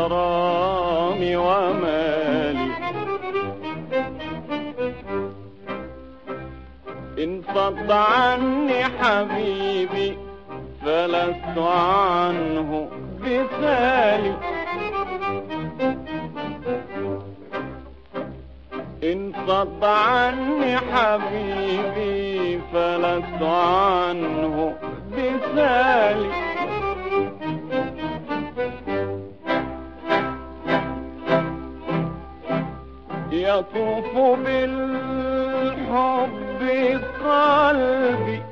غرامي ومالي. إن صد عني حبيبي فلست عنه بثالي. إن صد عني حبيبي فلست عنه بثالي. يطوف بالحب قلبي،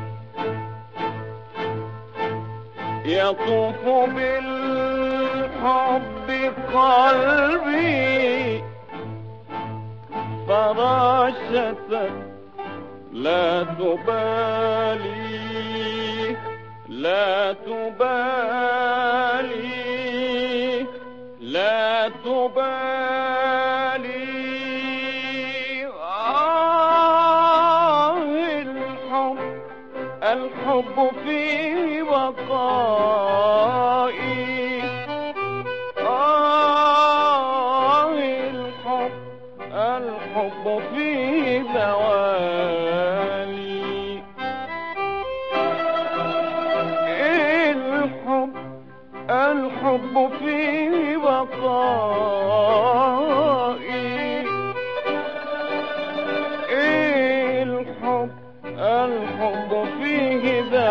يطوف بالحب قلبي فراشة لا تبالي، لا تبالي، لا تبالي. الحب في بقائي، الحب في زوالي. الحب في بقائي، الحب فيه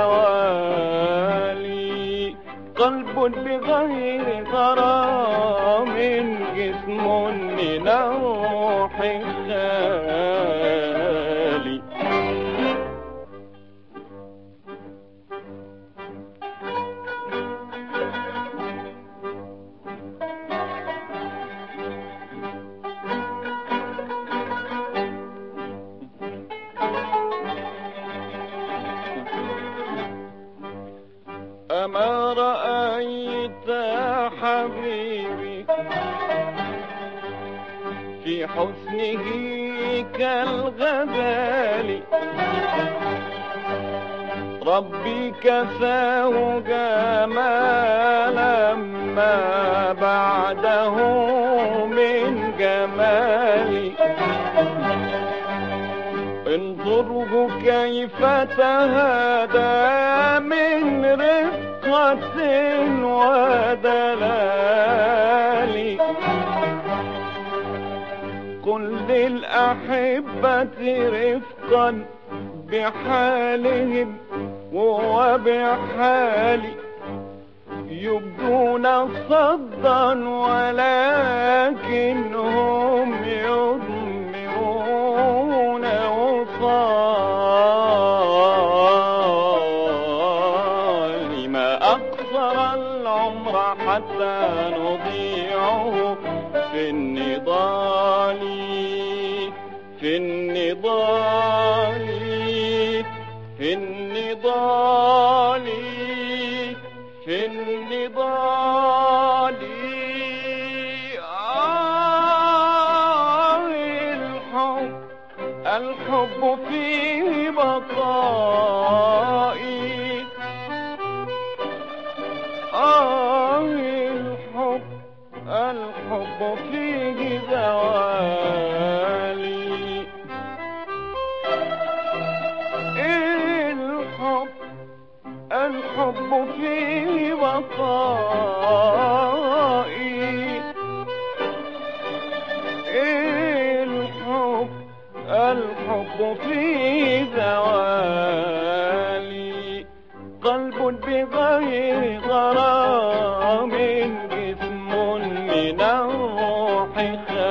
زوالي. قلب بغير غرام، جسم من الروح خالي. أما رأيت حبيبي في حسنه كالغزال، ربي كساه جمالا ما بعده من جمالي. انظره كيف تهادى من رقة ودلال. قل للأحبة رفقا بحالهم وبحالي، يبدون صدا ولكنهم يضمرون وصالي. ما أقصر العمر حتى نضيعه في النضال، في النضال، في النضال، في النضال. الحب في بقائي، الحب فيه زوالي. الحب في بقائي، الحب في زوالي. قلب بغير غرام، جسم من الروح خالي.